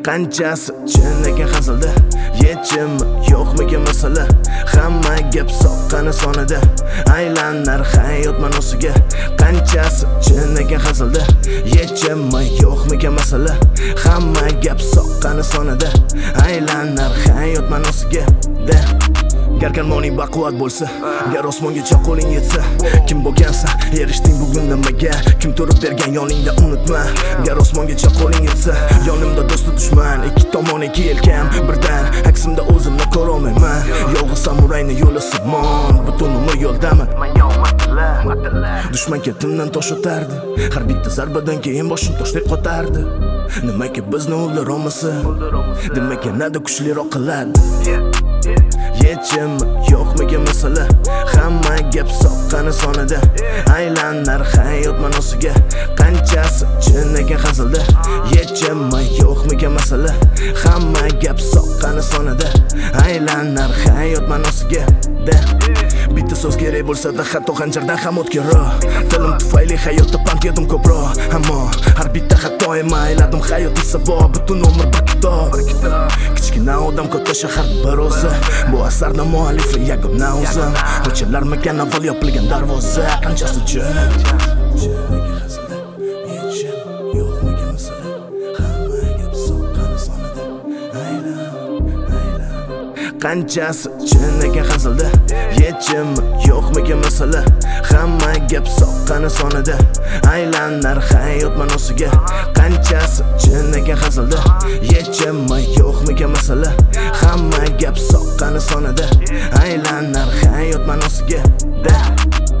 qanchasi chin ekan hazilda, yechim yo'qmikan masala. Hamma gap soqqani sonida, aylanar hayot ma'nosiga. Qanchasi chin ekan hazilda, yechim yo'qmikan masala. Hamma gap soqqani sonida, aylanar hayot ma'nosiga. Gar karmoning baquvvat bo'lsa, gar osmongacha qo'ling yetsa, kim bo'lgansa erishding bugun nimaga, kim turib bergan yoningda unutma. Gar osmongacha qo'ling yetsa, yonimda do'st dushman, ikki tomon ikki yelkam birdan, aksimda o'zimni ko'ra olmayman. Yolg'iz samurayni yo'li simon, butun umr yo'ldaman. Dushman ketimdan tosh o'tardi, har bitta zarbadan keyin boshim toshdek qotardi. Nimaga bizni o'ldira olmasa, demak yanada kuchliroq qiladi. Yechim yo'qmikan masala, hamma gap soqqani sonida, aylanar hayot ma'nosiga. Qanchasi chin ekan hazilda, yechim yo'qmikan masala. Hamma gap soqqani sonida, aylanar hayot ma'nosiga. Bitta so'z kerak bo'lsa-da, hatto xanjardan ham o'tkirroq. Tilim tufayli hayotda pand yedim ko'proq, ammo har bitta xatoim ayladim hayot sabab. Butun umr bir kitob, kichkina odam katta shahar bir o'zi. Bu asarning muallifi yagona o'zim. Ko'chalarmikan avval yopilgan darvoza. Qanchasi chin yo'qmikan masala, hamma gap soqqani sonida, qanchasi chin ekan hazilda, yechim yo'qmikan masala. Hamma gap soqqani sonida, aylanar hayot ma'nosiga. Qanchasi chin ekan hazilda, yechim yo'qmikan masala. Hamma gap soqqani sonida, aylanar hayot ma'nosiga.